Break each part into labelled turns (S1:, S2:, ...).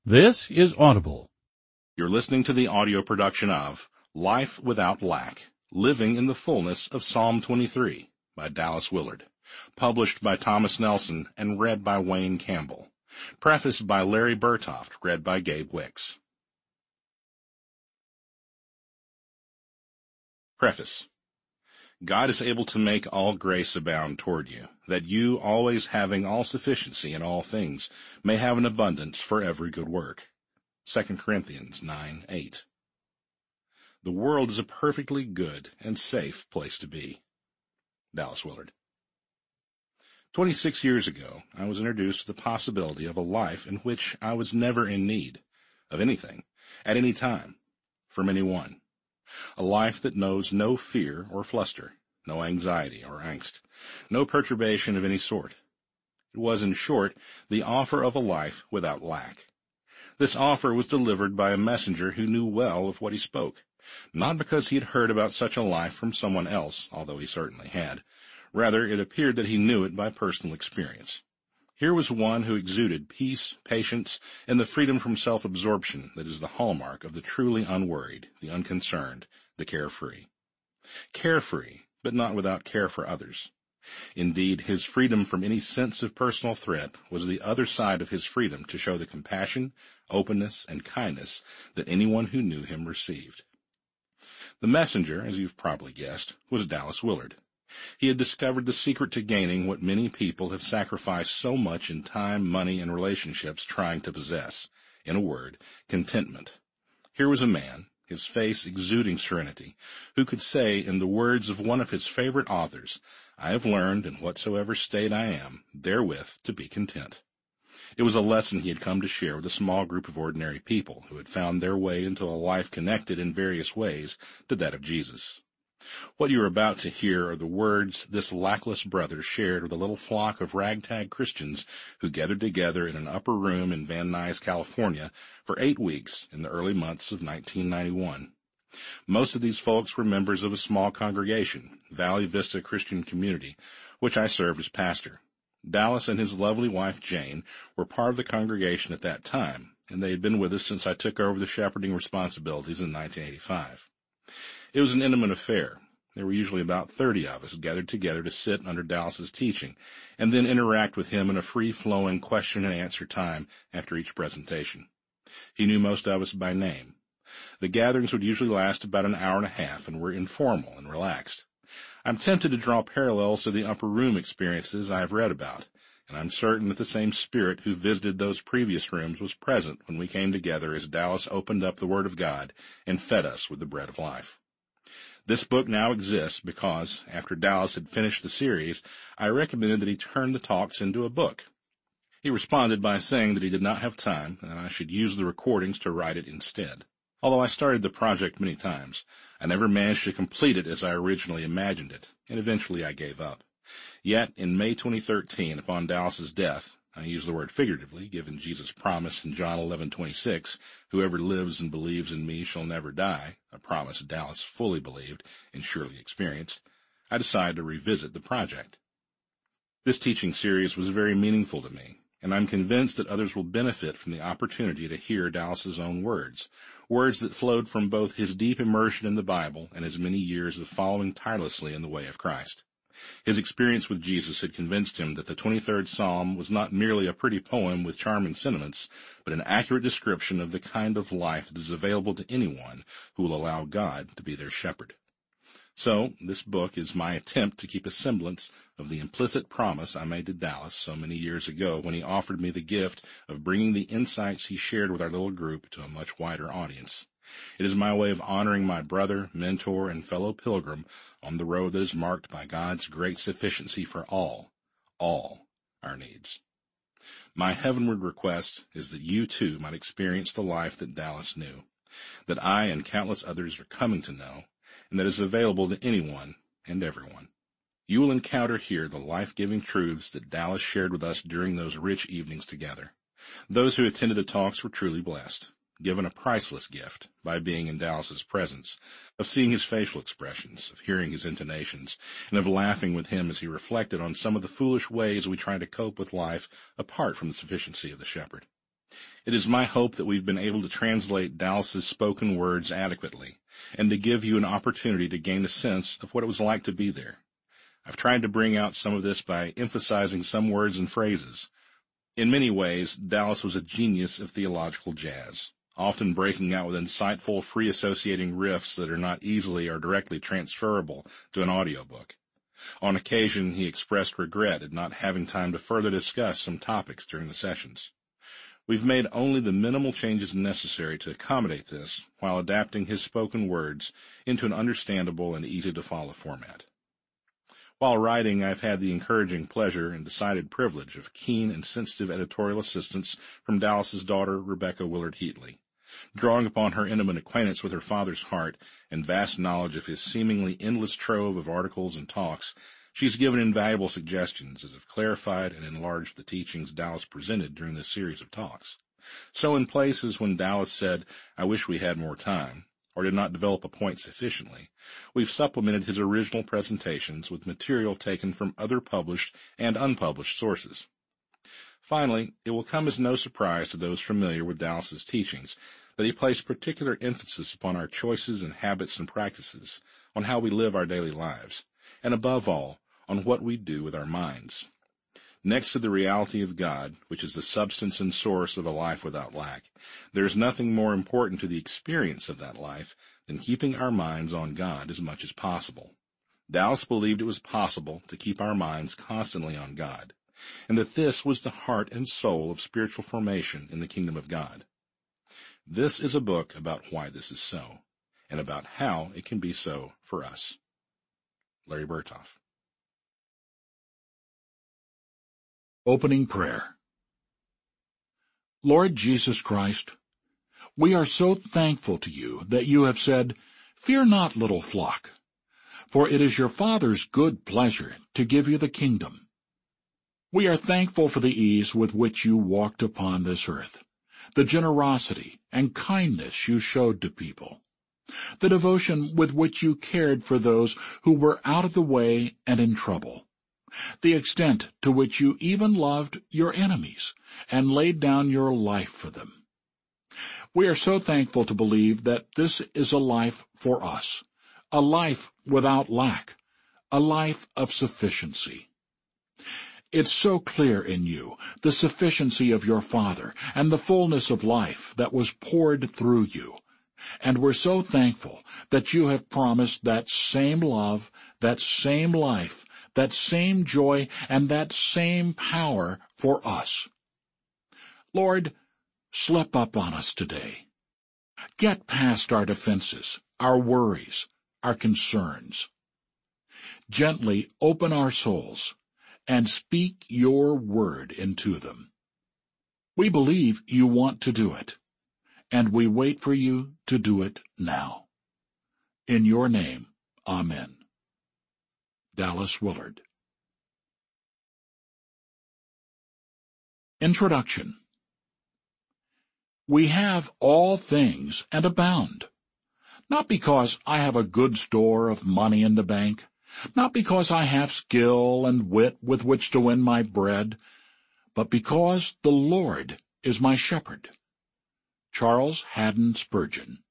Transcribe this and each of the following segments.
S1: This is Audible.
S2: You're listening to the audio production of Life Without Lack, Living in the Fullness of Psalm 23 by Dallas Willard, published by Thomas Nelson and read by Wayne Campbell. Prefaced by Larry Burtoft, read by Gabe Wicks. Preface. God is able to make all grace abound toward you, that you, always having all sufficiency in all things, may have an abundance for every good work. 2 Corinthians 9:8. The world is a perfectly good and safe place to be. Dallas Willard. 26 years ago, I was introduced to the possibility of a life in which I was never in need of anything, at any time, from anyone. A life that knows no fear or fluster, no anxiety or angst, no perturbation of any sort. It was, in short, the offer of a life without lack. This offer was delivered by a messenger who knew well of what he spoke, not because he had heard about such a life from someone else, although he certainly had. Rather, it appeared that he knew it by personal experience. Here was one who exuded peace, patience, and the freedom from self-absorption that is the hallmark of the truly unworried, the unconcerned, the carefree. Carefree, but not without care for others. Indeed, his freedom from any sense of personal threat was the other side of his freedom to show the compassion, openness, and kindness that anyone who knew him received. The messenger, as you've probably guessed, was Dallas Willard. He had discovered the secret to gaining what many people have sacrificed so much in time, money, and relationships trying to possess. In a word, contentment. Here was a man, his face exuding serenity, who could say, in the words of one of his favorite authors, "I have learned, in whatsoever state I am, therewith to be content." It was a lesson he had come to share with a small group of ordinary people who had found their way into a life connected in various ways to that of Jesus. What you are about to hear are the words this lackless brother shared with a little flock of ragtag Christians who gathered together in an upper room in Van Nuys, California, for 8 weeks in the early months of 1991. Most of these folks were members of a small congregation, Valley Vista Christian Community, which I served as pastor. Dallas and his lovely wife Jane were part of the congregation at that time, and they had been with us since I took over the shepherding responsibilities in 1985. It was an intimate affair. There were usually about 30 of us gathered together to sit under Dallas's teaching, and then interact with him in a free-flowing question-and-answer time after each presentation. He knew most of us by name. The gatherings would usually last about an hour and a half and were informal and relaxed. I'm tempted to draw parallels to the upper room experiences I have read about, and I'm certain that the same spirit who visited those previous rooms was present when we came together as Dallas opened up the Word of God and fed us with the bread of life. This book now exists because, after Dallas had finished the series, I recommended that he turn the talks into a book. He responded by saying that he did not have time and that I should use the recordings to write it instead. Although I started the project many times, I never managed to complete it as I originally imagined it, and eventually I gave up. Yet, in May 2013, upon Dallas's death, I use the word figuratively, given Jesus' promise in John 11:26, "Whoever lives and believes in me shall never die," a promise Dallas fully believed and surely experienced, I decided to revisit the project. This teaching series was very meaningful to me, and I'm convinced that others will benefit from the opportunity to hear Dallas's own words that flowed from both his deep immersion in the Bible and his many years of following tirelessly in the way of Christ. His experience with Jesus had convinced him that the 23rd Psalm was not merely a pretty poem with charming sentiments, but an accurate description of the kind of life that is available to anyone who will allow God to be their shepherd. So, this book is my attempt to keep a semblance of the implicit promise I made to Dallas so many years ago when he offered me the gift of bringing the insights he shared with our little group to a much wider audience. It is my way of honoring my brother, mentor, and fellow pilgrim on the road that is marked by God's great sufficiency for all our needs. My heavenward request is that you too might experience the life that Dallas knew, that I and countless others are coming to know, and that is available to anyone and everyone. You will encounter here the life-giving truths that Dallas shared with us during those rich evenings together. Those who attended the talks were truly blessed, given a priceless gift by being in Dallas's presence, of seeing his facial expressions, of hearing his intonations, and of laughing with him as he reflected on some of the foolish ways we try to cope with life apart from the sufficiency of the shepherd. It is my hope that we've been able to translate Dallas's spoken words adequately, and to give you an opportunity to gain a sense of what it was like to be there. I've tried to bring out some of this by emphasizing some words and phrases. In many ways, Dallas was a genius of theological jazz, often breaking out with insightful, free-associating riffs that are not easily or directly transferable to an audiobook. On occasion, he expressed regret at not having time to further discuss some topics during the sessions. We've made only the minimal changes necessary to accommodate this while adapting his spoken words into an understandable and easy-to-follow format. While writing, I've had the encouraging pleasure and decided privilege of keen and sensitive editorial assistance from Dallas's daughter, Rebecca Willard Heatley. Drawing upon her intimate acquaintance with her father's heart and vast knowledge of his seemingly endless trove of articles and talks, she's given invaluable suggestions that have clarified and enlarged the teachings Dallas presented during this series of talks. So in places when Dallas said, "I wish we had more time," or did not develop a point sufficiently, we've supplemented his original presentations with material taken from other published and unpublished sources. Finally, it will come as no surprise to those familiar with Dallas's teachings that he placed particular emphasis upon our choices and habits and practices, on how we live our daily lives, and above all, on what we do with our minds. Next to the reality of God, which is the substance and source of a life without lack, there is nothing more important to the experience of that life than keeping our minds on God as much as possible. Dallas believed it was possible to keep our minds constantly on God, and that this was the heart and soul of spiritual formation in the kingdom of God. This is a book about why this is so, and about how it can be so for us. Larry Berthoff.
S1: Opening Prayer. Lord Jesus Christ, we are so thankful to you that you have said, "Fear not, little flock, for it is your Father's good pleasure to give you the kingdom." We are thankful for the ease with which you walked upon this earth, the generosity and kindness you showed to people, the devotion with which you cared for those who were out of the way and in trouble, the extent to which you even loved your enemies and laid down your life for them. We are so thankful to believe that this is a life for us, a life without lack, a life of sufficiency. It's so clear in you, the sufficiency of your Father and the fullness of life that was poured through you. And we're so thankful that you have promised that same love, that same life, that same joy, and that same power for us. Lord, slip up on us today. Get past our defenses, our worries, our concerns. Gently open our souls and speak your word into them. We believe you want to do it, and we wait for you to do it now. In your name, Amen. Dallas Willard. Introduction. We have all things and abound, not because I have a good store of money in the bank, not because I have skill and wit with which to win my bread, but because the Lord is my shepherd. Charles Haddon Spurgeon.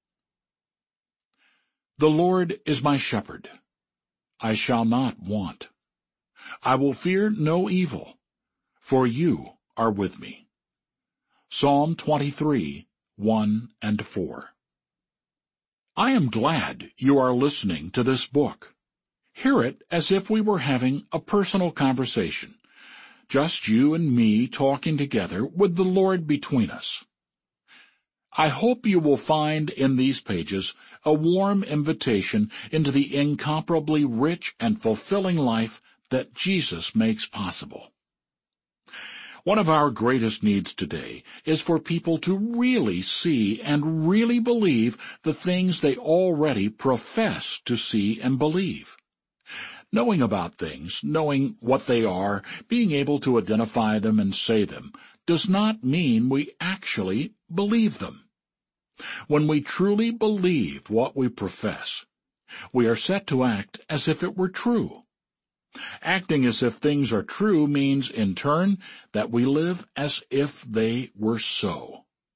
S1: The Lord is my shepherd. I shall not want. I will fear no evil, for you are with me. Psalm 23, 1 and 4. I am glad you are listening to this book. Hear it as if we were having a personal conversation, just you and me talking together with the Lord between us. I hope you will find in these pages a warm invitation into the incomparably rich and fulfilling life that Jesus makes possible. One of our greatest needs today is for people to really see and really believe the things they already profess to see and believe. Knowing about things, knowing what they are, being able to identify them and say them, does not mean we actually believe them. When we truly believe what we profess, we are set to act as if it were true. Acting as if things are true means, in turn, that we live as if they were so.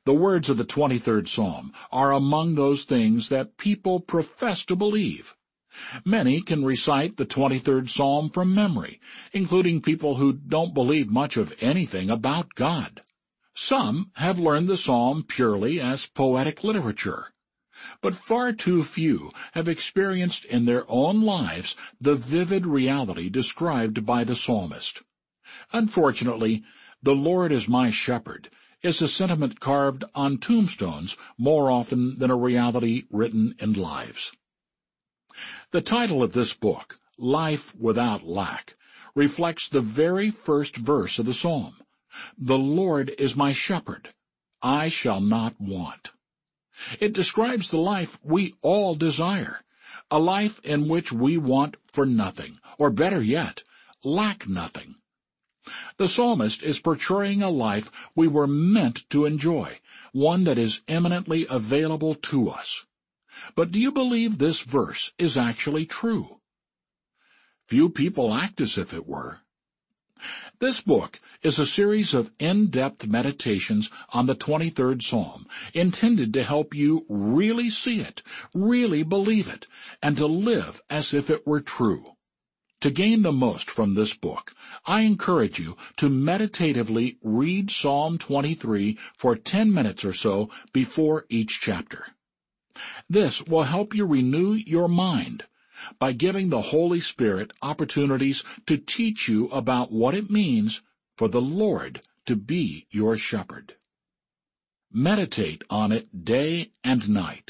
S1: The words of the 23rd Psalm are among those things that people profess to believe. Many can recite the 23rd Psalm from memory, including people who don't believe much of anything about God. Some have learned the psalm purely as poetic literature, but far too few have experienced in their own lives the vivid reality described by the psalmist. Unfortunately, "The Lord is my shepherd" is a sentiment carved on tombstones more often than a reality written in lives. The title of this book, Life Without Lack, reflects the very first verse of the psalm. "The Lord is my shepherd, I shall not want." It describes the life we all desire, a life in which we want for nothing, or better yet, lack nothing. The psalmist is portraying a life we were meant to enjoy, one that is eminently available to us. But do you believe this verse is actually true? Few people act as if it were. This book is a series of in-depth meditations on the 23rd Psalm, intended to help you really see it, really believe it, and to live as if it were true. To gain the most from this book, I encourage you to meditatively read Psalm 23 for 10 minutes or so before each chapter. This will help you renew your mind by giving the Holy Spirit opportunities to teach you about what it means for the Lord to be your shepherd. Meditate on it day and night.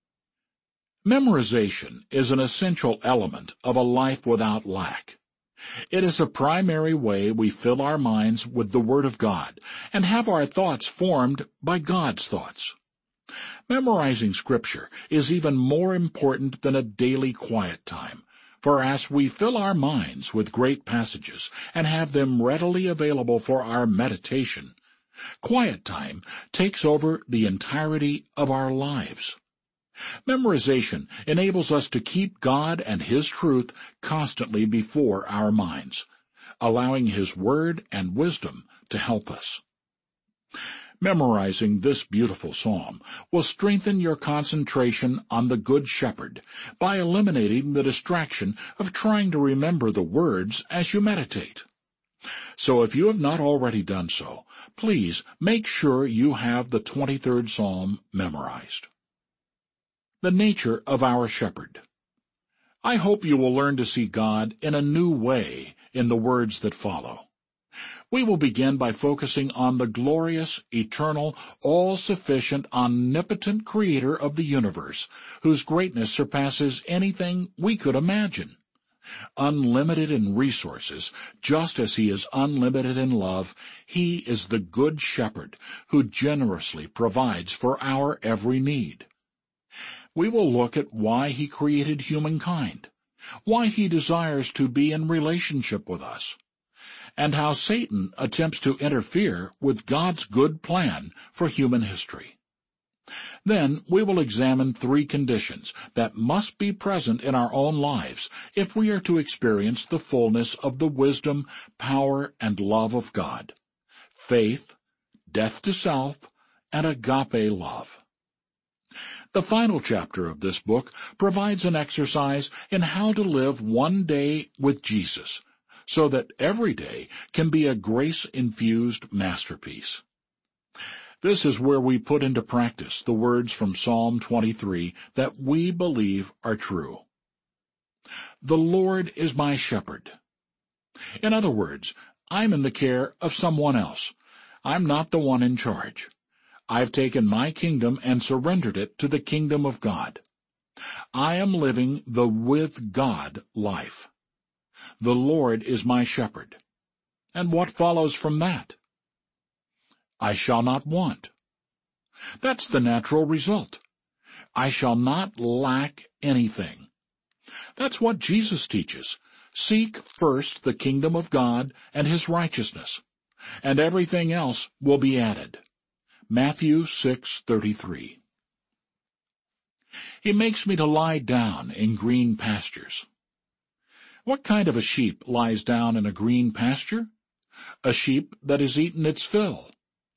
S1: Memorization is an essential element of a life without lack. It is a primary way we fill our minds with the Word of God and have our thoughts formed by God's thoughts. Memorizing Scripture is even more important than a daily quiet time, for as we fill our minds with great passages and have them readily available for our meditation, quiet time takes over the entirety of our lives. Memorization enables us to keep God and His truth constantly before our minds, allowing His Word and wisdom to help us. Memorizing this beautiful psalm will strengthen your concentration on the Good Shepherd by eliminating the distraction of trying to remember the words as you meditate. So if you have not already done so, please make sure you have the 23rd Psalm memorized. The nature of our shepherd. I hope you will learn to see God in a new way in the words that follow. We will begin by focusing on the glorious, eternal, all-sufficient, omnipotent Creator of the universe, whose greatness surpasses anything we could imagine. Unlimited in resources, just as He is unlimited in love, He is the Good Shepherd who generously provides for our every need. We will look at why He created humankind, why He desires to be in relationship with us, and how Satan attempts to interfere with God's good plan for human history. Then we will examine 3 conditions that must be present in our own lives if we are to experience the fullness of the wisdom, power, and love of God: faith, death to self, and agape love. The final chapter of this book provides an exercise in how to live one day with Jesus, so that every day can be a grace-infused masterpiece. This is where we put into practice the words from Psalm 23 that we believe are true. The Lord is my shepherd. In other words, I'm in the care of someone else. I'm not the one in charge. I've taken my kingdom and surrendered it to the kingdom of God. I am living the with God life. The Lord is my shepherd. And what follows from that? I shall not want. That's the natural result. I shall not lack anything. That's what Jesus teaches. Seek first the kingdom of God and His righteousness, and everything else will be added. Matthew 6:33. He makes me to lie down in green pastures. What kind of a sheep lies down in a green pasture? A sheep that has eaten its fill.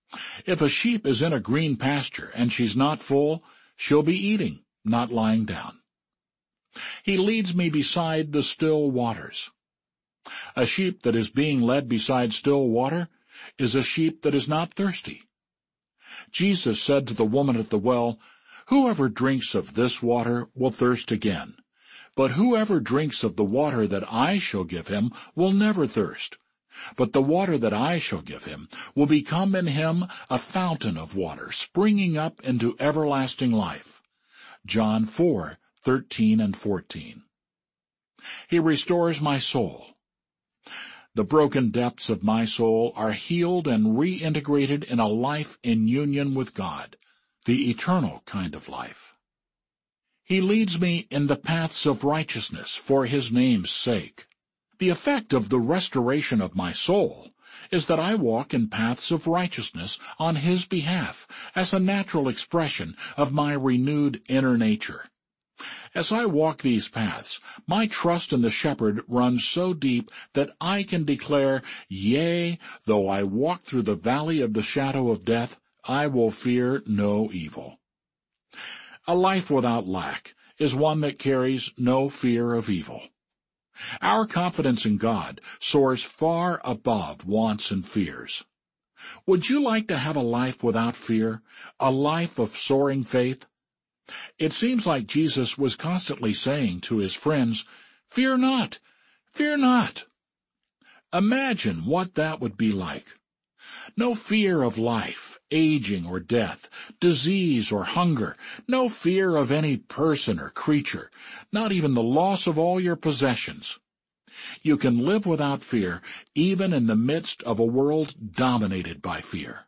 S1: If a sheep is in a green pasture and she's not full, she'll be eating, not lying down. He leads me beside the still waters. A sheep that is being led beside still water is a sheep that is not thirsty. Jesus said to the woman at the well, "Whoever drinks of this water will thirst again, but whoever drinks of the water that I shall give him will never thirst. But the water that I shall give him will become in him a fountain of water, springing up into everlasting life." John 4:13 and 14. He restores my soul. The broken depths of my soul are healed and reintegrated in a life in union with God, the eternal kind of life. He leads me in the paths of righteousness for his name's sake. The effect of the restoration of my soul is that I walk in paths of righteousness on his behalf as a natural expression of my renewed inner nature. As I walk these paths, my trust in the Shepherd runs so deep that I can declare, "Yea, though I walk through the valley of the shadow of death, I will fear no evil." A life without lack is one that carries no fear of evil. Our confidence in God soars far above wants and fears. Would you like to have a life without fear, a life of soaring faith? It seems like Jesus was constantly saying to his friends, "Fear not, fear not." Imagine what that would be like. No fear of life, aging or death, disease or hunger, no fear of any person or creature, not even the loss of all your possessions. You can live without fear, even in the midst of a world dominated by fear.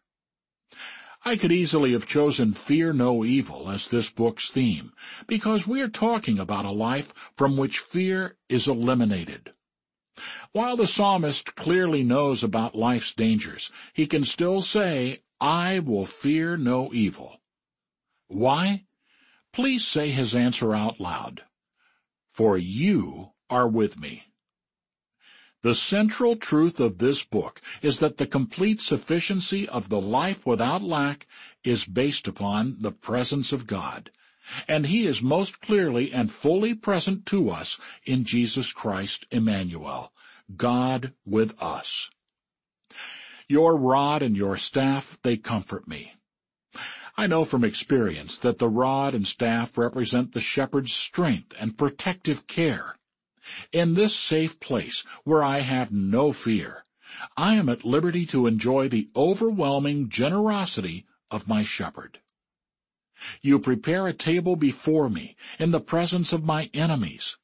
S1: I could easily have chosen "Fear no evil" as this book's theme, because we are talking about a life from which fear is eliminated. While the psalmist clearly knows about life's dangers, he can still say, "I will fear no evil." Why? Please say his answer out loud. "For you are with me." The central truth of this book is that the complete sufficiency of the life without lack is based upon the presence of God, and he is most clearly and fully present to us in Jesus Christ Emmanuel, God with us. Your rod and your staff, they comfort me. I know from experience that the rod and staff represent the shepherd's strength and protective care. In this safe place, where I have no fear, I am at liberty to enjoy the overwhelming generosity of my shepherd. You prepare a table before me in the presence of my enemies.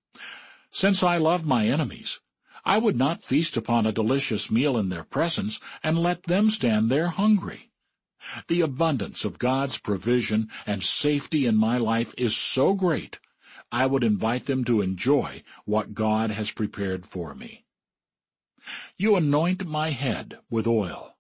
S1: Since I love my enemies, I would not feast upon a delicious meal in their presence and let them stand there hungry. The abundance of God's provision and safety in my life is so great, I would invite them to enjoy what God has prepared for me. You anoint my head with oil.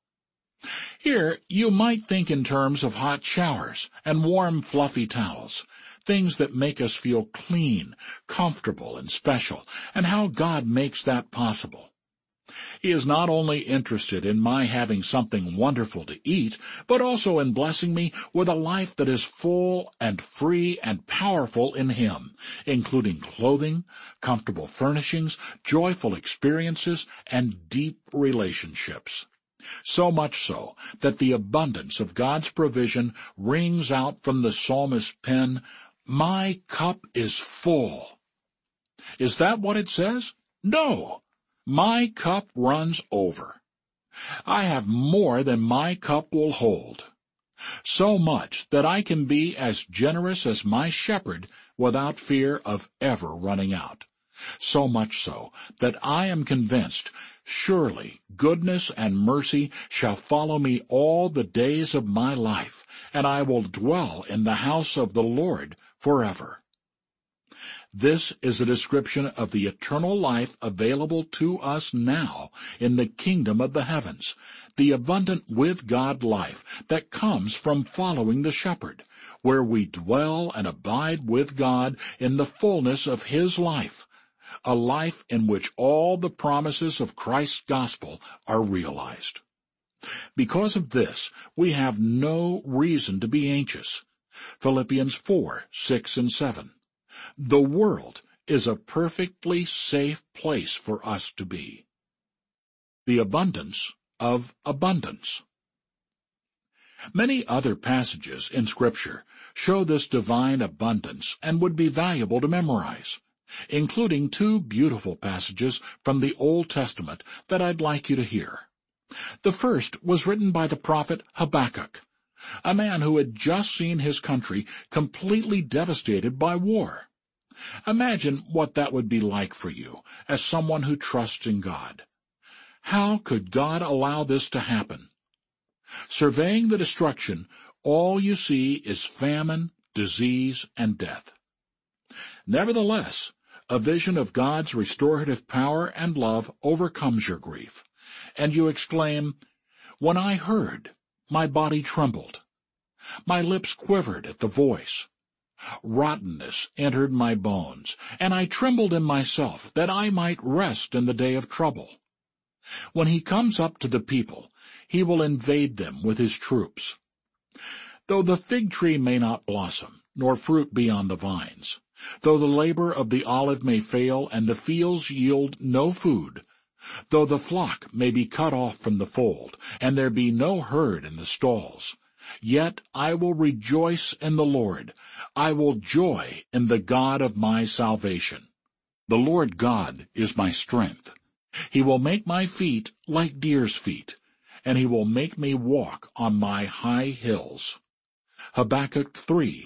S1: Here you might think in terms of hot showers and warm fluffy towels, things that make us feel clean, comfortable, and special, and how God makes that possible. He is not only interested in my having something wonderful to eat, but also in blessing me with a life that is full and free and powerful in him, including clothing, comfortable furnishings, joyful experiences, and deep relationships. So much so that the abundance of God's provision rings out from the psalmist's pen, "My cup is full." Is that what it says? No. My cup runs over. I have more than my cup will hold. So much that I can be as generous as my shepherd without fear of ever running out. So much so that I am convinced, surely goodness and mercy shall follow me all the days of my life, and I will dwell in the house of the Lord forever. This is a description of the eternal life available to us now in the kingdom of the heavens, the abundant with God life that comes from following the shepherd, where we dwell and abide with God in the fullness of his life, a life in which all the promises of Christ's gospel are realized. Because of this, we have no reason to be anxious. Philippians 4:6 and 7. The world is a perfectly safe place for us to be. The abundance of abundance. Many other passages in Scripture show this divine abundance and would be valuable to memorize, including two beautiful passages from the Old Testament that I'd like you to hear. The first was written by the prophet Habakkuk, a man who had just seen his country completely devastated by war. Imagine what that would be like for you as someone who trusts in God. How could God allow this to happen? Surveying the destruction, all you see is famine, disease, and death. Nevertheless, a vision of God's restorative power and love overcomes your grief, and you exclaim, "When I heard, my body trembled. My lips quivered at the voice. Rottenness entered my bones, and I trembled in myself, that I might rest in the day of trouble. When he comes up to the people, he will invade them with his troops. Though the fig tree may not blossom, nor fruit be on the vines, though the labor of the olive may fail, and the fields yield no food, though the flock may be cut off from the fold, and there be no herd in the stalls, yet I will rejoice in the Lord. I will joy in the God of my salvation. The Lord God is my strength. He will make my feet like deer's feet, and he will make me walk on my high hills." Habakkuk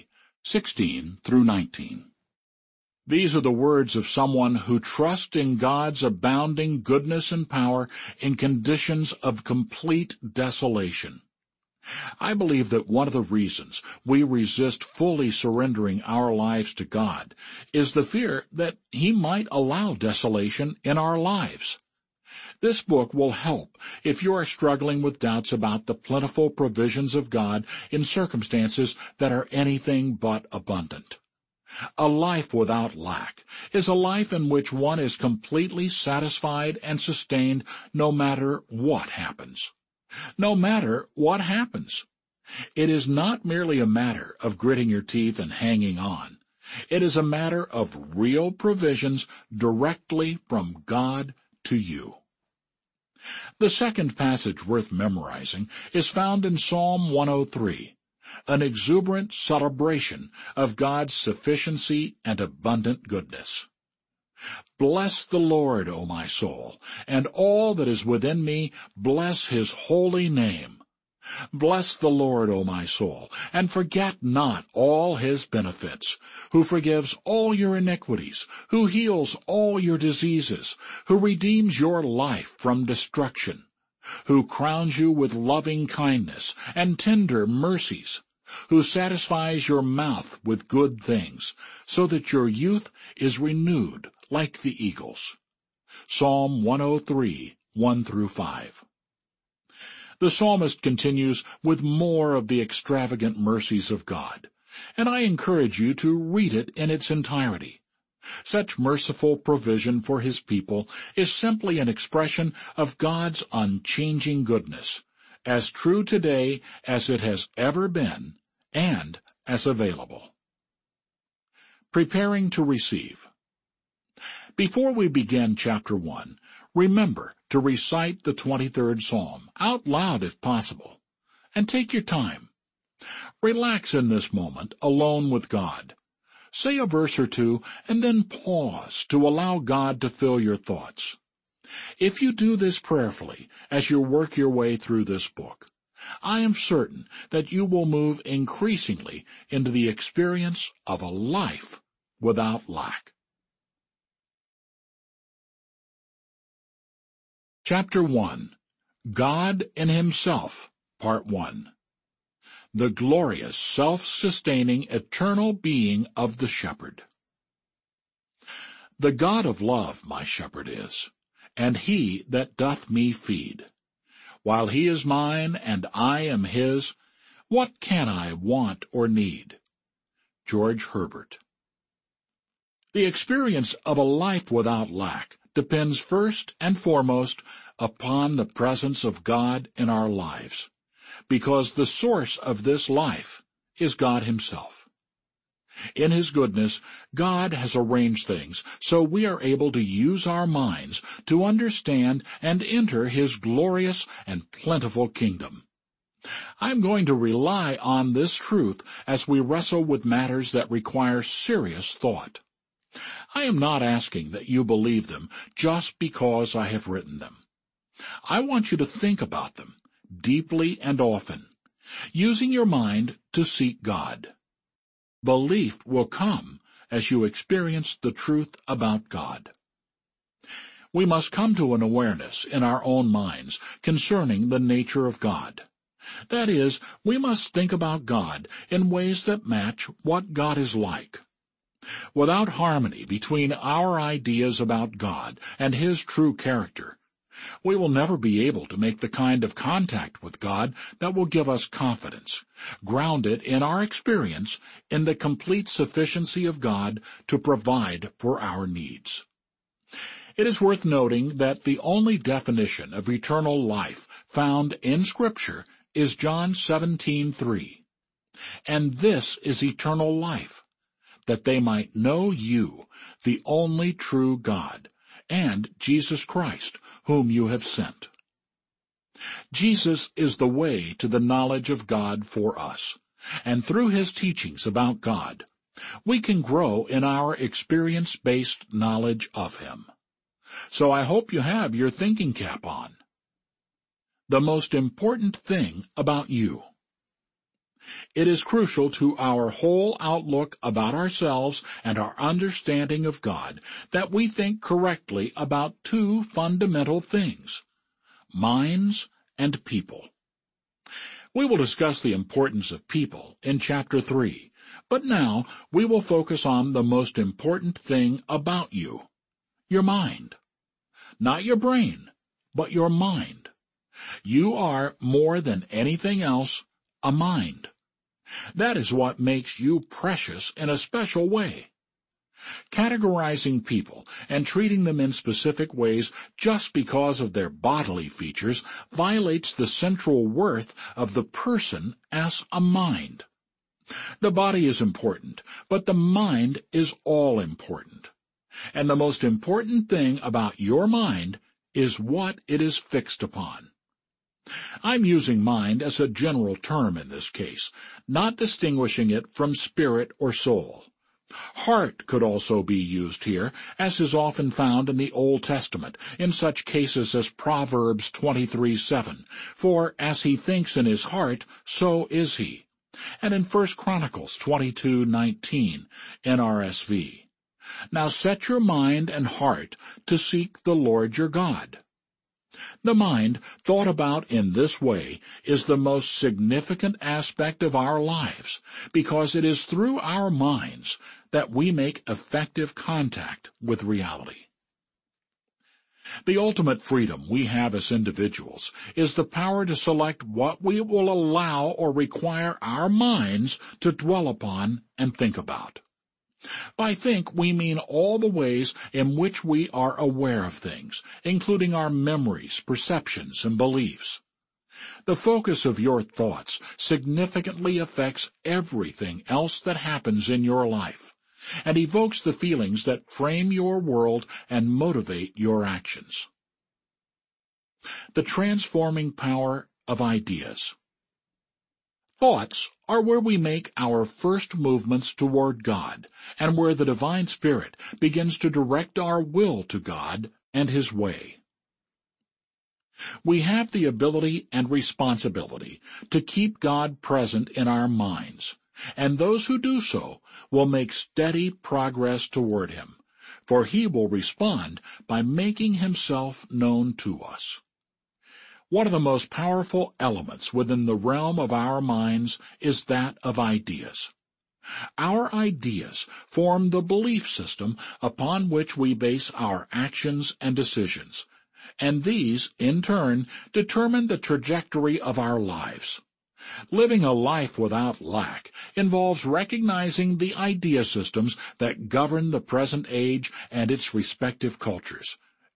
S1: 3:16 through 19. These are the words of someone who trusts in God's abounding goodness and power in conditions of complete desolation. I believe that one of the reasons we resist fully surrendering our lives to God is the fear that He might allow desolation in our lives. This book will help if you are struggling with doubts about the plentiful provisions of God in circumstances that are anything but abundant. A life without lack is a life in which one is completely satisfied and sustained no matter what happens. No matter what happens. It is not merely a matter of gritting your teeth and hanging on. It is a matter of real provisions directly from God to you. The second passage worth memorizing is found in Psalm 103, an exuberant celebration of God's sufficiency and abundant goodness. Bless the Lord, O my soul, and all that is within me, bless his holy name. Bless the Lord, O my soul, and forget not all his benefits, who forgives all your iniquities, who heals all your diseases, who redeems your life from destruction, who crowns you with loving kindness and tender mercies, who satisfies your mouth with good things, so that your youth is renewed like the eagles. Psalm 103, 1 through 5. The psalmist continues with more of the extravagant mercies of God, and I encourage you to read it in its entirety. Such merciful provision for his people is simply an expression of God's unchanging goodness, as true today as it has ever been, and as available. Preparing to receive. Before we begin chapter 1, remember to recite the 23rd Psalm, out loud if possible, and take your time. Relax in this moment, alone with God. Say a verse or two, and then pause to allow God to fill your thoughts. If you do this prayerfully as you work your way through this book, I am certain that you will move increasingly into the experience of a life without lack. Chapter 1. God in Himself, Part 1. The glorious, self-sustaining, eternal being of the shepherd. The God of love my shepherd is, and He that doth me feed. While He is mine, and I am His, what can I want or need? George Herbert. The experience of a life without lack depends first and foremost upon the presence of God in our lives, because the source of this life is God Himself. In His goodness, God has arranged things so we are able to use our minds to understand and enter His glorious and plentiful kingdom. I'm going to rely on this truth as we wrestle with matters that require serious thought. I am not asking that you believe them just because I have written them. I want you to think about them deeply and often, using your mind to seek God. Belief will come as you experience the truth about God. We must come to an awareness in our own minds concerning the nature of God. That is, we must think about God in ways that match what God is like. Without harmony between our ideas about God and His true character, we will never be able to make the kind of contact with God that will give us confidence, grounded in our experience in the complete sufficiency of God to provide for our needs. It is worth noting that the only definition of eternal life found in Scripture is John 17:3. And this is eternal life, that they might know you, the only true God, and Jesus Christ, whom you have sent. Jesus is the way to the knowledge of God for us, and through His teachings about God, we can grow in our experience-based knowledge of Him. So I hope you have your thinking cap on. The most important thing about you. It is crucial to our whole outlook about ourselves and our understanding of God that we think correctly about two fundamental things: minds and people. We will discuss the importance of people in Chapter 3, but now we will focus on the most important thing about you: your mind. Not your brain, but your mind. You are, more than anything else, a mind. That is what makes you precious in a special way. Categorizing people and treating them in specific ways just because of their bodily features violates the central worth of the person as a mind. The body is important, but the mind is all important. And the most important thing about your mind is what it is fixed upon. I'm using mind as a general term in this case, not distinguishing it from spirit or soul. Heart could also be used here, as is often found in the Old Testament, in such cases as Proverbs 23:7, for as he thinks in his heart, so is he, and in 1 Chronicles 22:19, NRSV. Now set your mind and heart to seek the Lord your God. The mind, thought about in this way, is the most significant aspect of our lives, because it is through our minds that we make effective contact with reality. The ultimate freedom we have as individuals is the power to select what we will allow or require our minds to dwell upon and think about. By think, we mean all the ways in which we are aware of things, including our memories, perceptions, and beliefs. The focus of your thoughts significantly affects everything else that happens in your life, and evokes the feelings that frame your world and motivate your actions. The transforming power of ideas. Thoughts are where we make our first movements toward God, and where the Divine Spirit begins to direct our will to God and His way. We have the ability and responsibility to keep God present in our minds, and those who do so will make steady progress toward Him, for He will respond by making Himself known to us. One of the most powerful elements within the realm of our minds is that of ideas. Our ideas form the belief system upon which we base our actions and decisions, and these, in turn, determine the trajectory of our lives. Living a life without lack involves recognizing the idea systems that govern the present age and its respective cultures,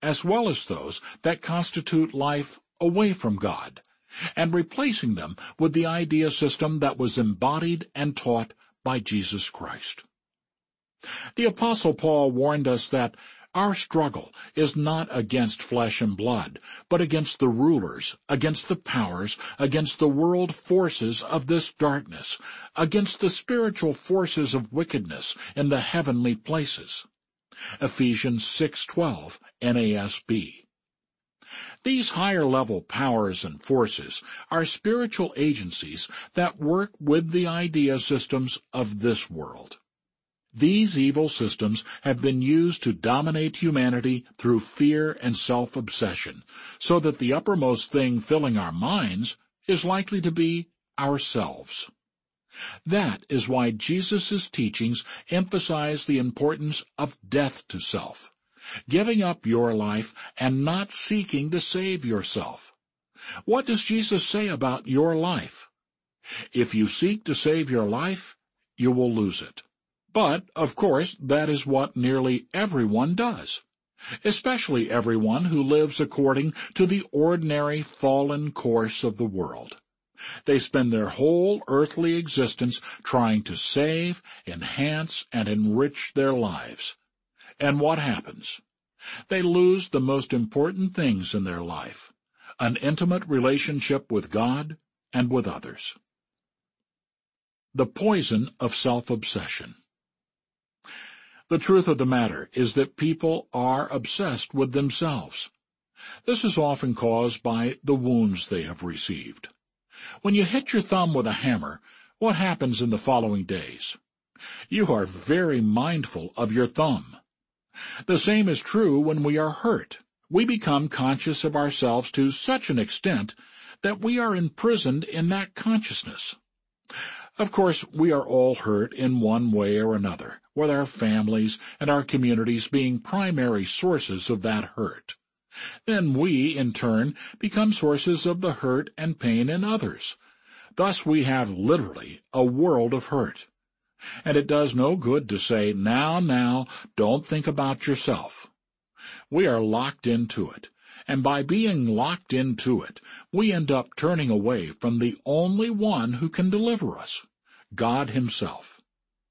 S1: as well as those that constitute life away from God, and replacing them with the idea system that was embodied and taught by Jesus Christ. The Apostle Paul warned us that our struggle is not against flesh and blood, but against the rulers, against the powers, against the world forces of this darkness, against the spiritual forces of wickedness in the heavenly places. Ephesians 6:12, NASB. These higher-level powers and forces are spiritual agencies that work with the idea systems of this world. These evil systems have been used to dominate humanity through fear and self-obsession, so that the uppermost thing filling our minds is likely to be ourselves. That is why Jesus' teachings emphasize the importance of death to self, giving up your life and not seeking to save yourself. What does Jesus say about your life? If you seek to save your life, you will lose it. But, of course, that is what nearly everyone does, especially everyone who lives according to the ordinary fallen course of the world. They spend their whole earthly existence trying to save, enhance, and enrich their lives. And what happens? They lose the most important things in their life, an intimate relationship with God and with others. The poison of self-obsession. The truth of the matter is that people are obsessed with themselves. This is often caused by the wounds they have received. When you hit your thumb with a hammer, what happens in the following days? You are very mindful of your thumb. The same is true when we are hurt. We become conscious of ourselves to such an extent that we are imprisoned in that consciousness. Of course, we are all hurt in one way or another, with our families and our communities being primary sources of that hurt. Then we, in turn, become sources of the hurt and pain in others. Thus we have literally a world of hurt. And it does no good to say, now, don't think about yourself. We are locked into it, and by being locked into it, we end up turning away from the only one who can deliver us, God Himself.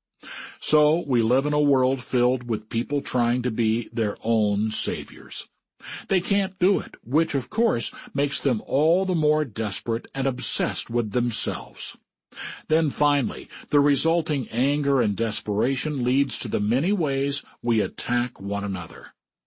S1: So we live in a world filled with people trying to be their own saviors. They can't do it, which, of course, makes them all the more desperate and obsessed with themselves. Then finally, the resulting anger and desperation leads to the many ways we attack one another.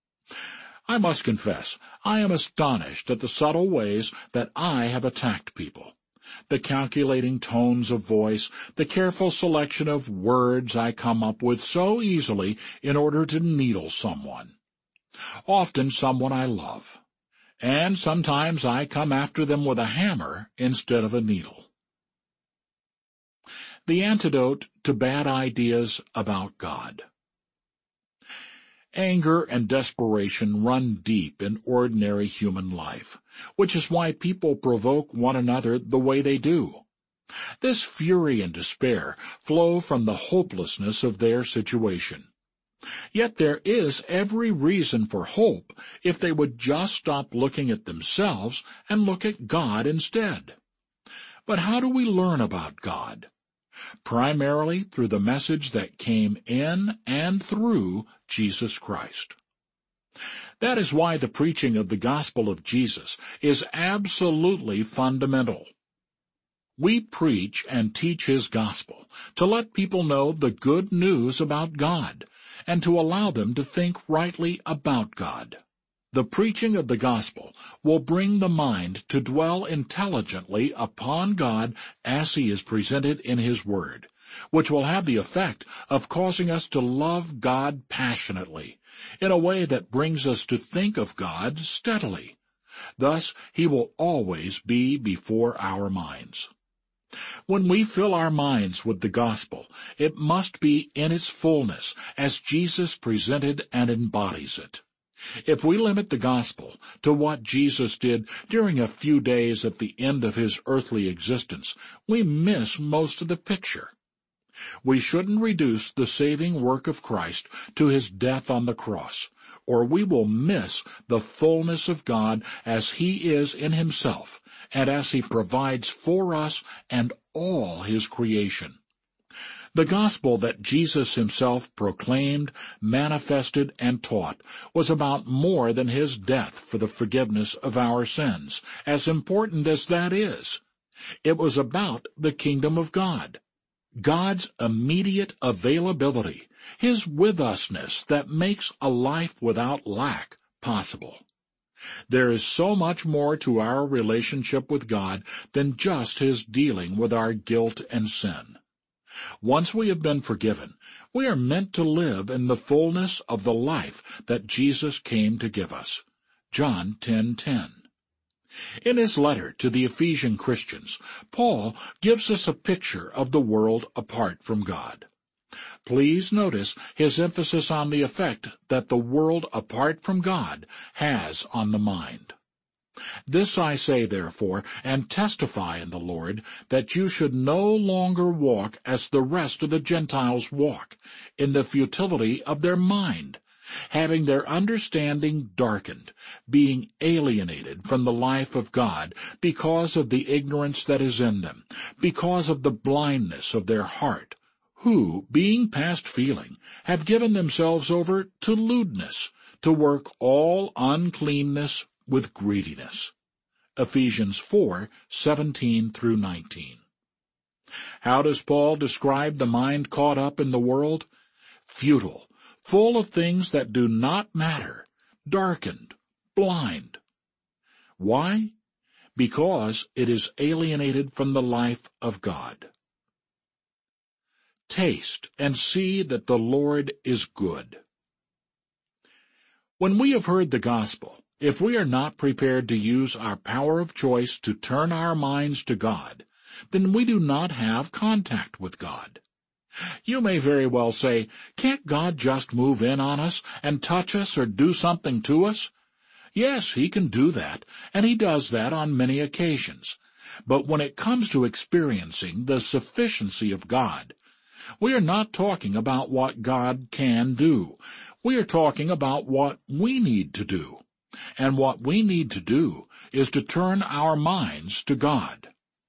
S1: I must confess, I am astonished at the subtle ways that I have attacked people. The calculating tones of voice, the careful selection of words I come up with so easily in order to needle someone. Often someone I love. And sometimes I come after them with a hammer instead of a needle. The antidote to bad ideas about God. Anger and desperation run deep in ordinary human life, which is why people provoke one another the way they do. This fury and despair flow from the hopelessness of their situation. Yet there is every reason for hope if they would just stop looking at themselves and look at God instead. But how do we learn about God? Primarily through the message that came in and through Jesus Christ. That is why the preaching of the gospel of Jesus is absolutely fundamental. We preach and teach His gospel to let people know the good news about God and to allow them to think rightly about God. The preaching of the gospel will bring the mind to dwell intelligently upon God as He is presented in His Word, which will have the effect of causing us to love God passionately, in a way that brings us to think of God steadily. Thus, He will always be before our minds. When we fill our minds with the gospel, it must be in its fullness, as Jesus presented and embodies it. If we limit the gospel to what Jesus did during a few days at the end of His earthly existence, we miss most of the picture. We shouldn't reduce the saving work of Christ to his death on the cross, or we will miss the fullness of God as he is in himself, and as he provides for us and all his creation. The gospel that Jesus himself proclaimed, manifested, and taught was about more than his death for the forgiveness of our sins, as important as that is. It was about the kingdom of God, God's immediate availability, his with-usness that makes a life without lack possible. There is so much more to our relationship with God than just his dealing with our guilt and sin. Once we have been forgiven, we are meant to live in the fullness of the life that Jesus came to give us. John 10:10. In his letter to the Ephesian Christians, Paul gives us a picture of the world apart from God. Please notice his emphasis on the effect that the world apart from God has on the mind. This I say, therefore, and testify in the Lord, that you should no longer walk as the rest of the Gentiles walk, in the futility of their mind, having their understanding darkened, being alienated from the life of God because of the ignorance that is in them, because of the blindness of their heart, who, being past feeling, have given themselves over to lewdness, to work all uncleanness with greediness. Ephesians 4:17-19. How does Paul describe the mind caught up in the world? Futile, full of things that do not matter, darkened, blind. Why? Because it is alienated from the life of God. Taste and see that the Lord is good. When we have heard the gospel, if we are not prepared to use our power of choice to turn our minds to God, then we do not have contact with God. You may very well say, can't God just move in on us and touch us or do something to us? Yes, he can do that, and he does that on many occasions. But when it comes to experiencing the sufficiency of God, we are not talking about what God can do. We are talking about what we need to do. And what we need to do is to turn our minds to God.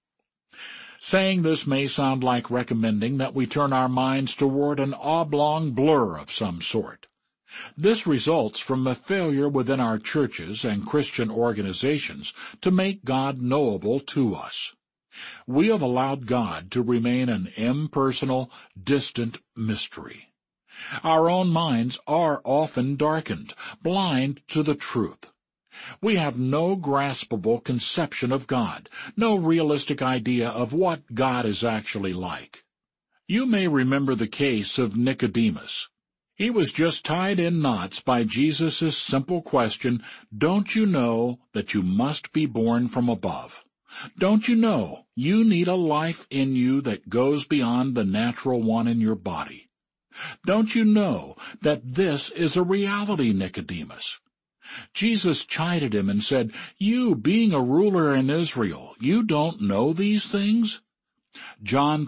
S1: Saying this may sound like recommending that we turn our minds toward an oblong blur of some sort. This results from a failure within our churches and Christian organizations to make God knowable to us. We have allowed God to remain an impersonal, distant mystery. Our own minds are often darkened, blind to the truth. We have no graspable conception of God, no realistic idea of what God is actually like. You may remember the case of Nicodemus. He was just tied in knots by Jesus' simple question, "Don't you know that you must be born from above? Don't you know you need a life in you that goes beyond the natural one in your body? Don't you know that this is a reality, Nicodemus?" Jesus chided him and said, "You, being a ruler in Israel, you don't know these things?" John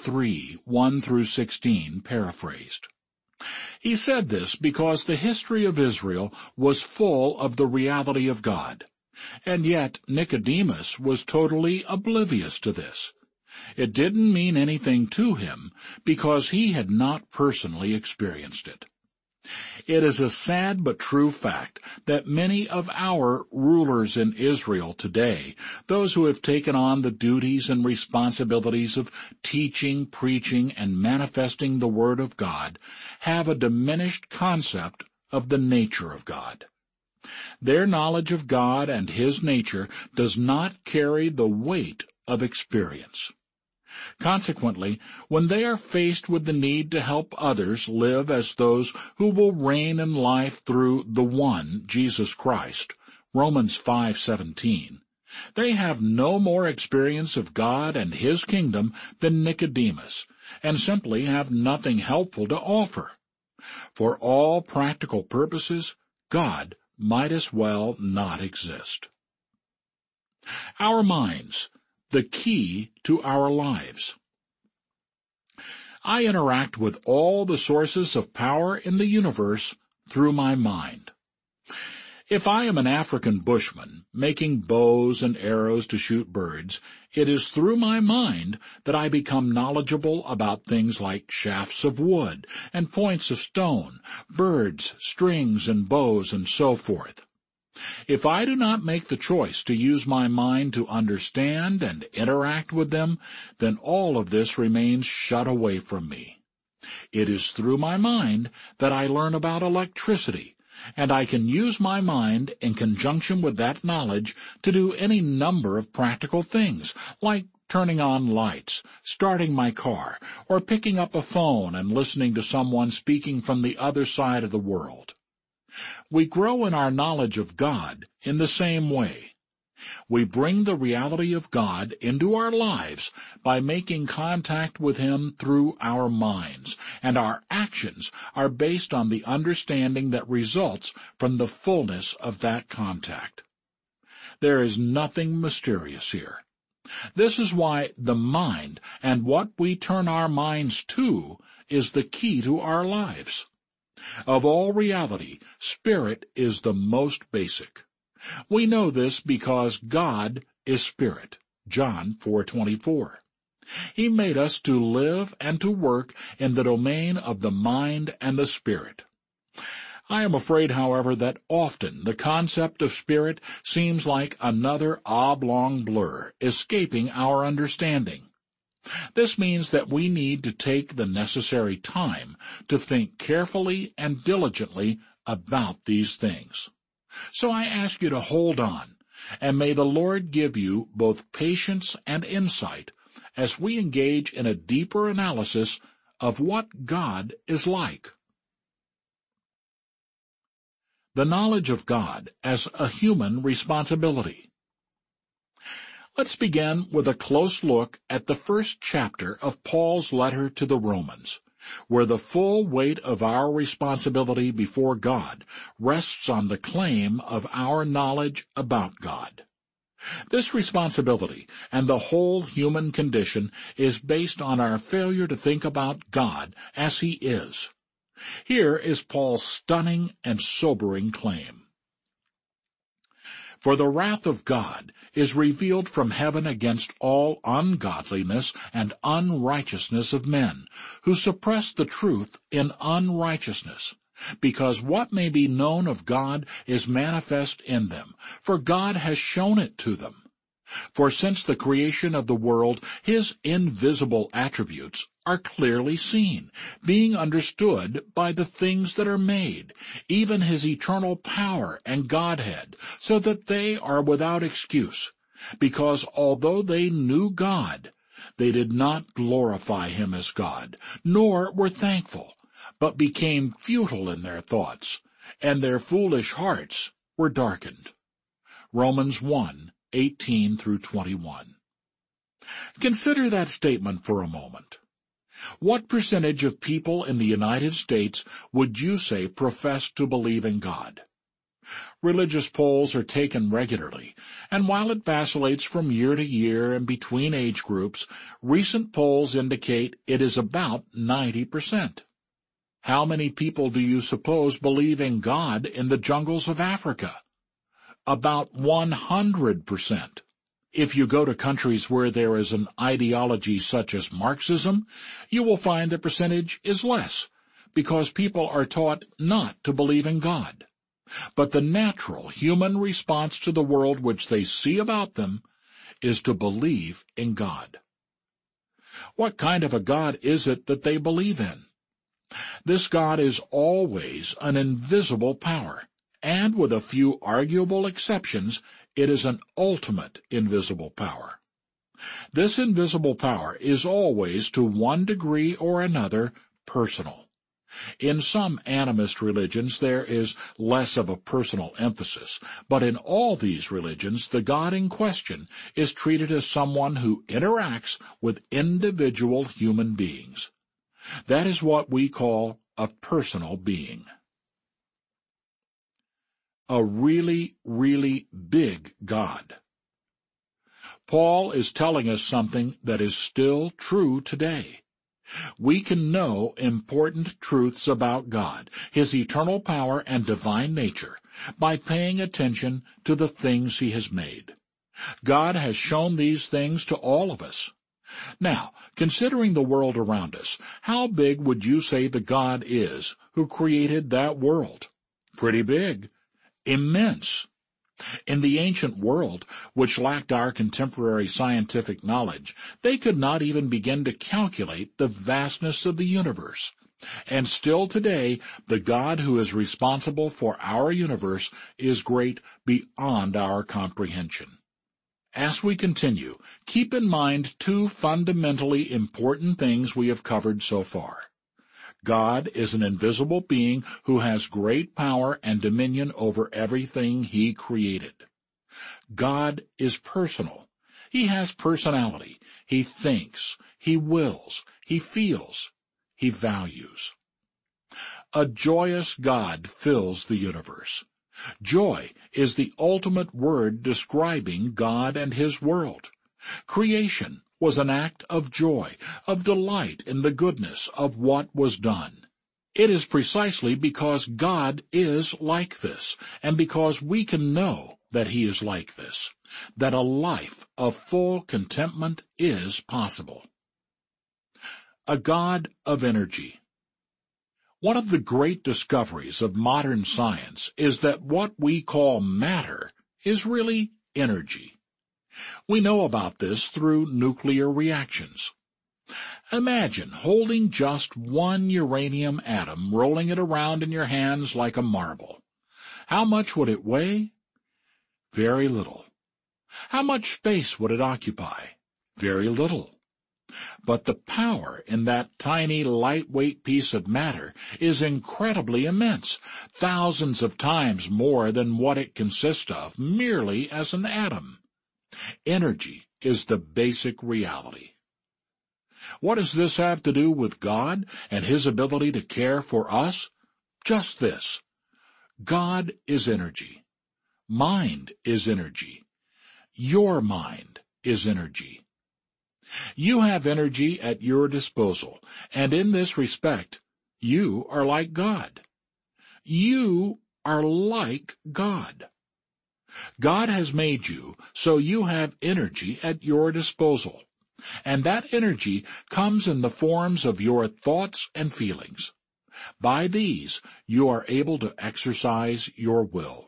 S1: 3:1-16, paraphrased. He said this because the history of Israel was full of the reality of God, and yet Nicodemus was totally oblivious to this. It didn't mean anything to him because he had not personally experienced it. It is a sad but true fact that many of our rulers in Israel today, those who have taken on the duties and responsibilities of teaching, preaching, and manifesting the Word of God, have a diminished concept of the nature of God. Their knowledge of God and His nature does not carry the weight of experience. Consequently, when they are faced with the need to help others live as those who will reign in life through the one, Jesus Christ, Romans 5:17, they have no more experience of God and His kingdom than Nicodemus, and simply have nothing helpful to offer. For all practical purposes, God might as well not exist. Our minds, the key to our lives. I interact with all the sources of power in the universe through my mind. If I am an African bushman, making bows and arrows to shoot birds, it is through my mind that I become knowledgeable about things like shafts of wood and points of stone, birds, strings and bows, and so forth. If I do not make the choice to use my mind to understand and interact with them, then all of this remains shut away from me. It is through my mind that I learn about electricity, and I can use my mind in conjunction with that knowledge to do any number of practical things, like turning on lights, starting my car, or picking up a phone and listening to someone speaking from the other side of the world. We grow in our knowledge of God in the same way. We bring the reality of God into our lives by making contact with Him through our minds, and our actions are based on the understanding that results from the fullness of that contact. There is nothing mysterious here. This is why the mind and what we turn our minds to is the key to our lives. Of all reality, spirit is the most basic. We know this because God is spirit. John 4:24. He made us to live and to work in the domain of the mind and the spirit. I am afraid, however, that often the concept of spirit seems like another oblong blur, escaping our understanding. This means that we need to take the necessary time to think carefully and diligently about these things. So I ask you to hold on, and may the Lord give you both patience and insight as we engage in a deeper analysis of what God is like. The knowledge of God as a human responsibility. Let's begin with a close look at the first chapter of Paul's letter to the Romans, where the full weight of our responsibility before God rests on the claim of our knowledge about God. This responsibility and the whole human condition is based on our failure to think about God as He is. Here is Paul's stunning and sobering claim. For the wrath of God is revealed from heaven against all ungodliness and unrighteousness of men, who suppress the truth in unrighteousness, because what may be known of God is manifest in them, for God has shown it to them. For since the creation of the world, His invisible attributes are clearly seen, being understood by the things that are made, even His eternal power and Godhead, so that they are without excuse, because although they knew God, they did not glorify Him as God, nor were thankful, but became futile in their thoughts, and their foolish hearts were darkened. Romans 1:18-21. Consider that statement for a moment. What percentage of people in the United States would you say profess to believe in God? Religious polls are taken regularly, and while it vacillates from year to year and between age groups, recent polls indicate it is about 90%. How many people do you suppose believe in God in the jungles of Africa? About 100%. If you go to countries where there is an ideology such as Marxism, you will find the percentage is less, because people are taught not to believe in God. But the natural human response to the world which they see about them is to believe in God. What kind of a God is it that they believe in? This God is always an invisible power, and with a few arguable exceptions, it is an ultimate invisible power. This invisible power is always, to one degree or another, personal. In some animist religions there is less of a personal emphasis, but in all these religions the God in question is treated as someone who interacts with individual human beings. That is what we call a personal being. A really, really big God. Paul is telling us something that is still true today. We can know important truths about God, His eternal power and divine nature, by paying attention to the things He has made. God has shown these things to all of us. Now, considering the world around us, how big would you say the God is who created that world? Pretty big. Immense. In the ancient world, which lacked our contemporary scientific knowledge, they could not even begin to calculate the vastness of the universe. And still today, the God who is responsible for our universe is great beyond our comprehension. As we continue, keep in mind two fundamentally important things we have covered so far. God is an invisible being who has great power and dominion over everything He created. God is personal. He has personality. He thinks. He wills. He feels. He values. A joyous God fills the universe. Joy is the ultimate word describing God and His world. Creation was an act of joy, of delight in the goodness of what was done. It is precisely because God is like this, and because we can know that He is like this, that a life of full contentment is possible. A God of energy. One of the great discoveries of modern science is that what we call matter is really energy. We know about this through nuclear reactions. Imagine holding just one uranium atom, rolling it around in your hands like a marble. How much would it weigh? Very little. How much space would it occupy? Very little. But the power in that tiny, lightweight piece of matter is incredibly immense, thousands of times more than what it consists of merely as an atom. Energy is the basic reality. What does this have to do with God and His ability to care for us? Just this. God is energy. Mind is energy. Your mind is energy. You have energy at your disposal, and in this respect, you are like God. You are like God. God has made you so you have energy at your disposal, and that energy comes in the forms of your thoughts and feelings. By these, you are able to exercise your will.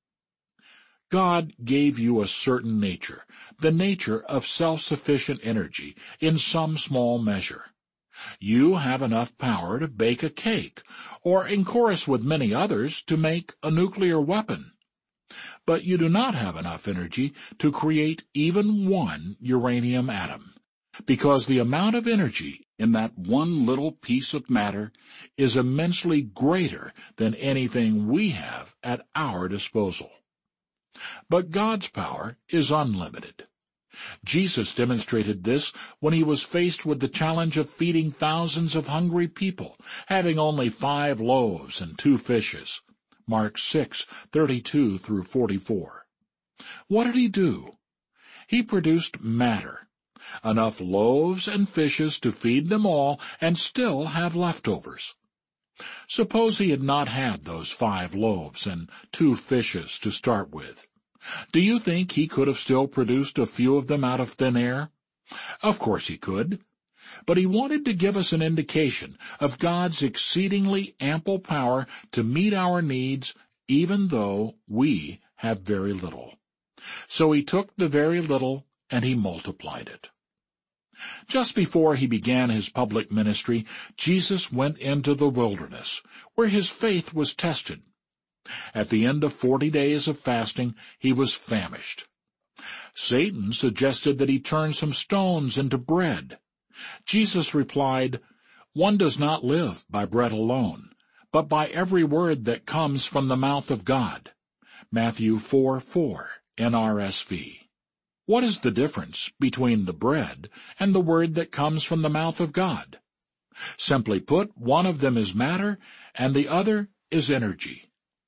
S1: God gave you a certain nature, the nature of self-sufficient energy, in some small measure. You have enough power to bake a cake, or in chorus with many others, to make a nuclear weapon. But you do not have enough energy to create even one uranium atom, because the amount of energy in that one little piece of matter is immensely greater than anything we have at our disposal. But God's power is unlimited. Jesus demonstrated this when He was faced with the challenge of feeding thousands of hungry people, having only 5 loaves and 2 fishes. Mark 6:32 through 44. What did He do? He produced matter, enough loaves and fishes to feed them all and still have leftovers. Suppose He had not had those 5 loaves and 2 fishes to start with. Do you think He could have still produced a few of them out of thin air? Of course He could. But He wanted to give us an indication of God's exceedingly ample power to meet our needs, even though we have very little. So He took the very little and He multiplied it. Just before He began His public ministry, Jesus went into the wilderness, where His faith was tested. At the end of 40 days of fasting, He was famished. Satan suggested that He turn some stones into bread. Jesus replied, "One does not live by bread alone, but by every word that comes from the mouth of God." Matthew 4:4, NRSV. What is the difference between the bread and the word that comes from the mouth of God? Simply put, one of them is matter, and the other is energy.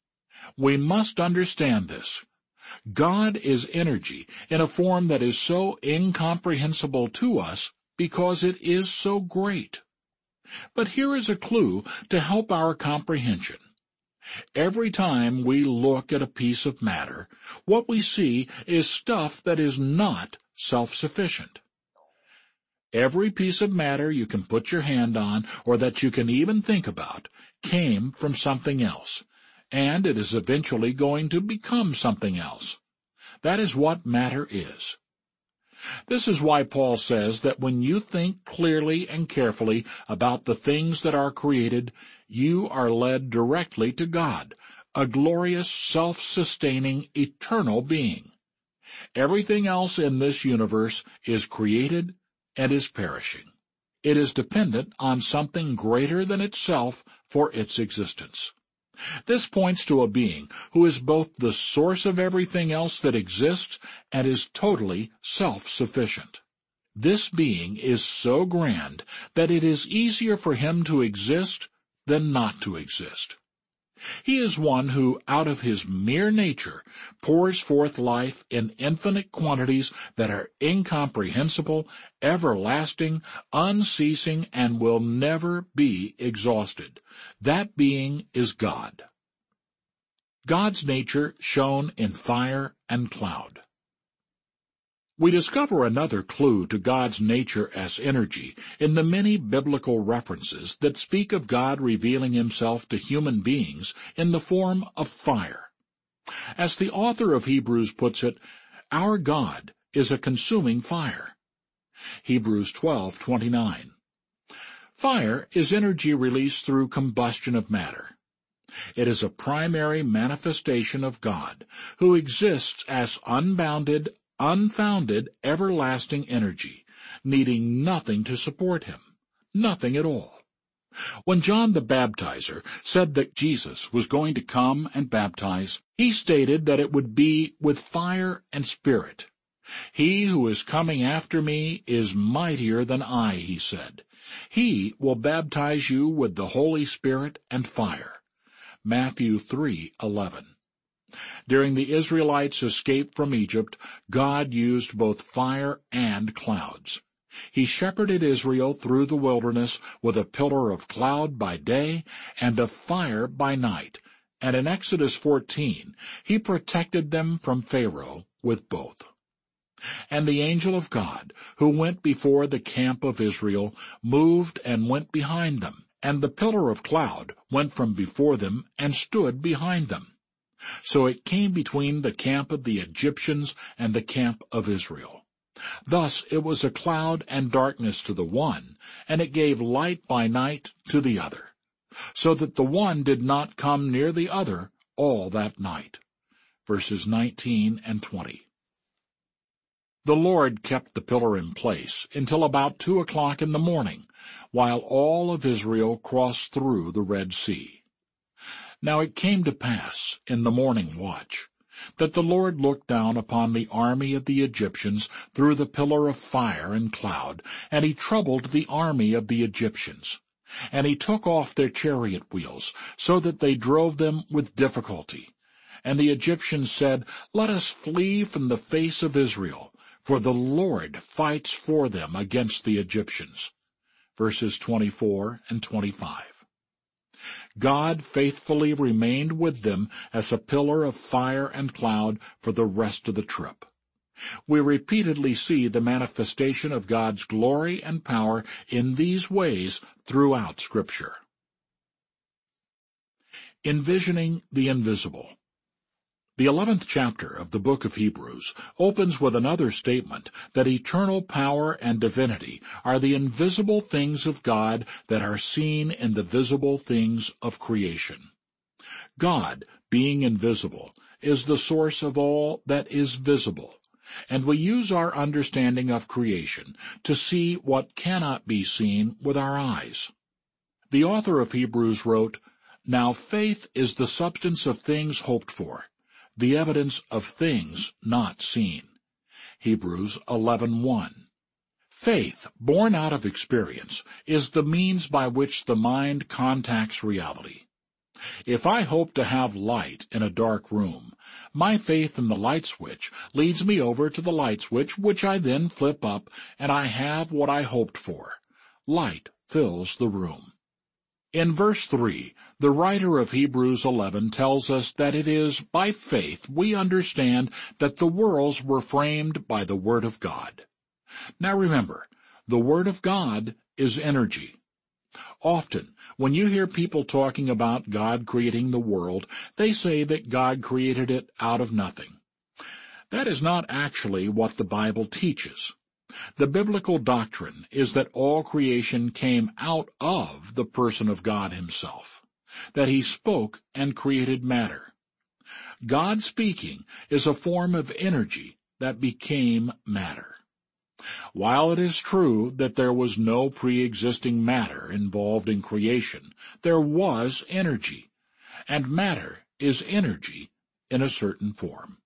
S1: We must understand this. God is energy in a form that is so incomprehensible to us because it is so great. But here is a clue to help our comprehension. Every time we look at a piece of matter, what we see is stuff that is not self-sufficient. Every piece of matter you can put your hand on, or that you can even think about, came from something else, and it is eventually going to become something else. That is what matter is. This is why Paul says that when you think clearly and carefully about the things that are created, you are led directly to God, a glorious, self-sustaining, eternal being. Everything else in this universe is created and is perishing. It is dependent on something greater than itself for its existence. This points to a being who is both the source of everything else that exists and is totally self-sufficient. This being is so grand that it is easier for him to exist than not to exist. He is one who, out of his mere nature, pours forth life in infinite quantities that are incomprehensible, everlasting, unceasing, and will never be exhausted. That being is God. God's nature shown in fire and cloud. We discover another clue to God's nature as energy in the many biblical references that speak of God revealing himself to human beings in the form of fire. As the author of Hebrews puts it, our God is a consuming fire. Hebrews 12:29. Fire is energy released through combustion of matter. It is a primary manifestation of God, who exists as unbounded, unfounded, everlasting energy, needing nothing to support him, nothing at all. When John the Baptizer said that Jesus was going to come and baptize, he stated that it would be with fire and spirit. He who is coming after me is mightier than I, he said. He will baptize you with the Holy Spirit and fire. Matthew 3:11. During the Israelites' escape from Egypt, God used both fire and clouds. He shepherded Israel through the wilderness with a pillar of cloud by day and of fire by night, and in Exodus 14 he protected them from Pharaoh with both. And the angel of God, who went before the camp of Israel, moved and went behind them, and the pillar of cloud went from before them and stood behind them. So it came between the camp of the Egyptians and the camp of Israel. Thus it was a cloud and darkness to the one, and it gave light by night to the other, so that the one did not come near the other all that night. Verses 19 and 20. The Lord kept the pillar in place until about 2 o'clock in the morning, while all of Israel crossed through the Red Sea. Now it came to pass, in the morning watch, that the Lord looked down upon the army of the Egyptians through the pillar of fire and cloud, and he troubled the army of the Egyptians. And he took off their chariot wheels, so that they drove them with difficulty. And the Egyptians said, "Let us flee from the face of Israel, for the Lord fights for them against the Egyptians." Verses 24 and 25. God faithfully remained with them as a pillar of fire and cloud for the rest of the trip. We repeatedly see the manifestation of God's glory and power in these ways throughout Scripture. Envisioning the invisible. The 11th chapter of the book of Hebrews opens with another statement that eternal power and divinity are the invisible things of God that are seen in the visible things of creation. God, being invisible, is the source of all that is visible, and we use our understanding of creation to see what cannot be seen with our eyes. The author of Hebrews wrote, "Now faith is the substance of things hoped for, the evidence of things not seen." Hebrews 11:1. Faith, born out of experience, is the means by which the mind contacts reality. If I hope to have light in a dark room, my faith in the light switch leads me over to the light switch, which I then flip up, and I have what I hoped for: light fills the room. In verse 3, the writer of Hebrews 11 tells us that it is by faith we understand that the worlds were framed by the Word of God. Now remember, the Word of God is energy. Often, when you hear people talking about God creating the world, they say that God created it out of nothing. That is not actually what the Bible teaches. The biblical doctrine is that all creation came out of the person of God himself, that he spoke and created matter. God speaking is a form of energy that became matter. While it is true that there was no pre-existing matter involved in creation, there was energy, and matter is energy in a certain form.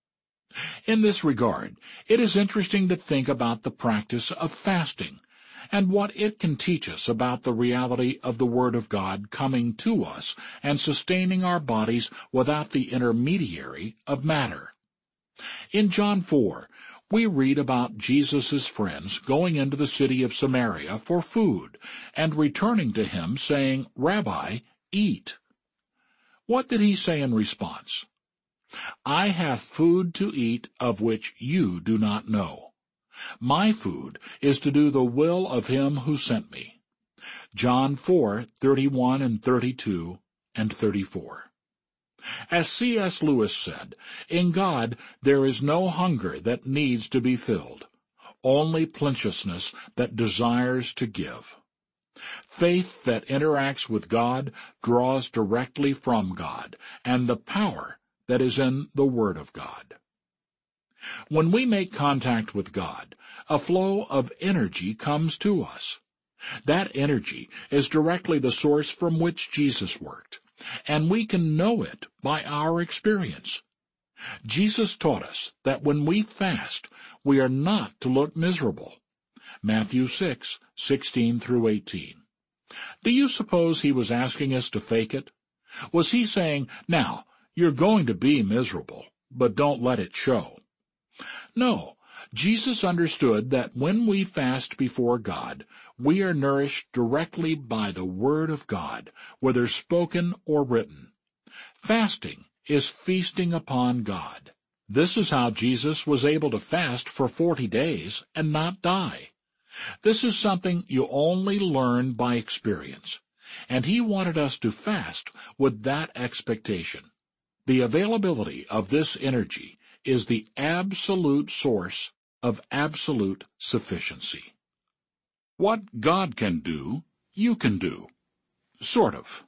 S1: In this regard, it is interesting to think about the practice of fasting and what it can teach us about the reality of the Word of God coming to us and sustaining our bodies without the intermediary of matter. In John 4, we read about Jesus' friends going into the city of Samaria for food and returning to him saying, "Rabbi, eat." What did he say in response? "I have food to eat of which you do not know. My food is to do the will of him who sent me." John 4:31 and 32 and 34. As C.S. Lewis said, in God there is no hunger that needs to be filled, only plenteousness that desires to give. Faith that interacts with God draws directly from God and the power that is in the Word of God. When we make contact with God, a flow of energy comes to us. That energy is directly the source from which Jesus worked, and we can know it by our experience. Jesus taught us that when we fast, we are not to look miserable. Matthew 6:16 through 18. Do you suppose he was asking us to fake it? Was he saying, "Now, you're going to be miserable, but don't let it show"? No, Jesus understood that when we fast before God, we are nourished directly by the Word of God, whether spoken or written. Fasting is feasting upon God. This is how Jesus was able to fast for 40 days and not die. This is something you only learn by experience, and he wanted us to fast with that expectation. The availability of this energy is the absolute source of absolute sufficiency. What God can do, you can do. Sort of.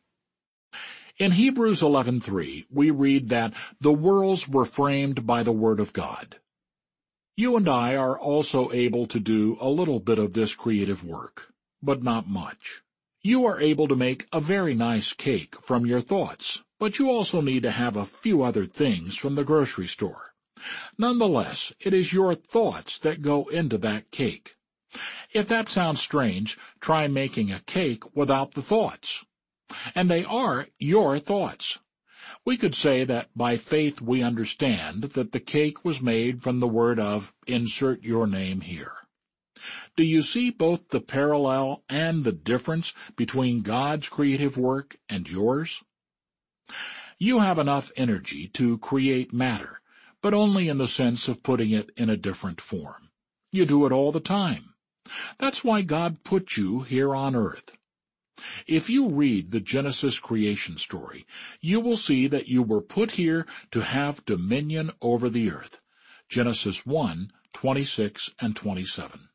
S1: In Hebrews 11:3, we read that the worlds were framed by the Word of God. You and I are also able to do a little bit of this creative work, but not much. You are able to make a very nice cake from your thoughts, but you also need to have a few other things from the grocery store. Nonetheless, it is your thoughts that go into that cake. If that sounds strange, try making a cake without the thoughts. And they are your thoughts. We could say that by faith we understand that the cake was made from the word of insert your name here. Do you see both the parallel and the difference between God's creative work and yours? You have enough energy to create matter, but only in the sense of putting it in a different form. You do it all the time. That's why God put you here on earth. If you read the Genesis creation story, you will see that you were put here to have dominion over the earth. Genesis 1:26 and 27.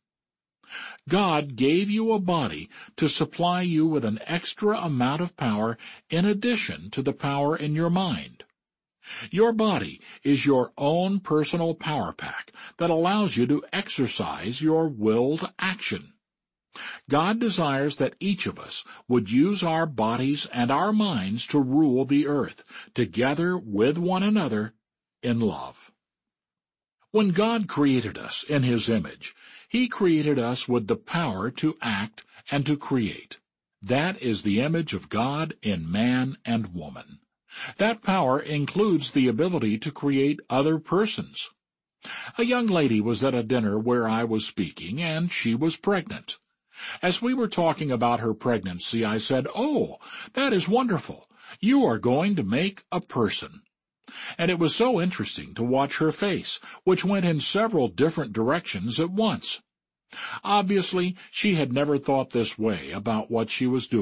S1: God gave you a body to supply you with an extra amount of power in addition to the power in your mind. Your body is your own personal power pack that allows you to exercise your willed action. God desires that each of us would use our bodies and our minds to rule the earth, together with one another, in love. When God created us in His image, He created us with the power to act and to create. That is the image of God in man and woman. That power includes the ability to create other persons. A young lady was at a dinner where I was speaking, and she was pregnant. As we were talking about her pregnancy, I said, "Oh, that is wonderful. You are going to make a person." And it was so interesting to watch her face, which went in several different directions at once. Obviously, she had never thought this way about what she was doing.